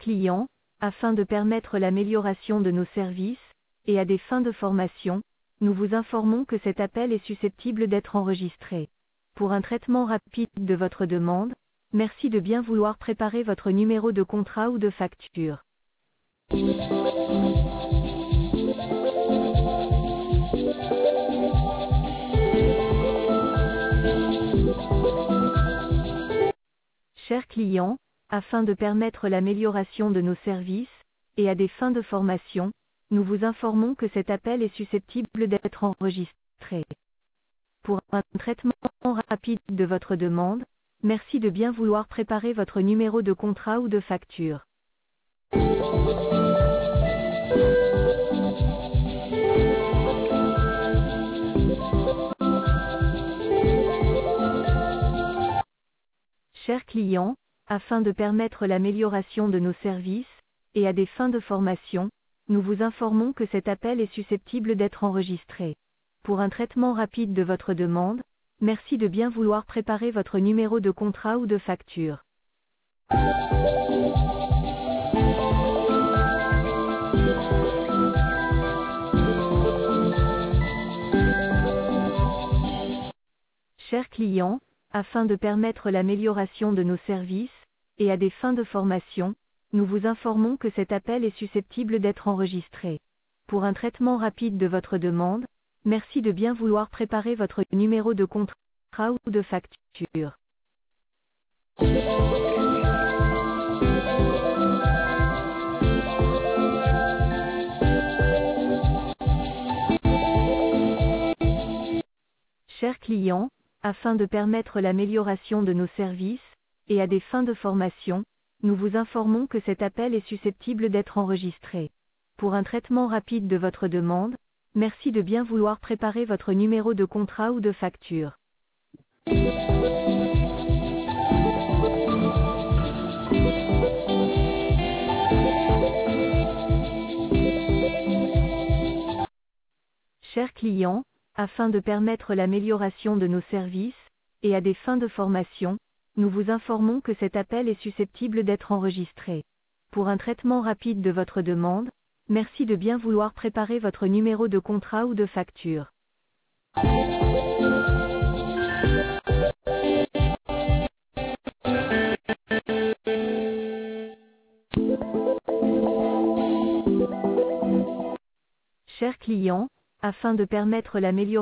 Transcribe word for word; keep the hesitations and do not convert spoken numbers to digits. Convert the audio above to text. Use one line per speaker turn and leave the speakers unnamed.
clients, afin de permettre l'amélioration de nos services, et à des fins de formation, nous vous informons que cet appel est susceptible d'être enregistré. Pour un traitement rapide de votre demande, merci de bien vouloir préparer votre numéro de contrat ou de facture. Chers clients, afin de permettre l'amélioration de nos services, et à des fins de formation, nous vous informons que cet appel est susceptible d'être enregistré. Pour un traitement rapide de votre demande, merci de bien vouloir préparer votre numéro de contrat ou de facture. Chers clients, afin de permettre l'amélioration de nos services, et à des fins de formation, nous vous informons que cet appel est susceptible d'être enregistré. Pour un traitement rapide de votre demande, merci de bien vouloir préparer votre numéro de contrat ou de facture. Chers clients, afin de permettre l'amélioration de nos services, et à des fins de formation, nous vous informons que cet appel est susceptible d'être enregistré. Pour un traitement rapide de votre demande, merci de bien vouloir préparer votre numéro de contrat ou de facture. Chers clients, afin de permettre l'amélioration de nos services, et à des fins de formation, nous vous informons que cet appel est susceptible d'être enregistré. Pour un traitement rapide de votre demande, merci de bien vouloir préparer votre numéro de contrat ou de facture. Chers clients, afin de permettre l'amélioration de nos services, et à des fins de formation, nous vous informons que cet appel est susceptible d'être enregistré. Pour un traitement rapide de votre demande, merci de bien vouloir préparer votre numéro de contrat ou de facture. Chers clients, afin de permettre l'amélioration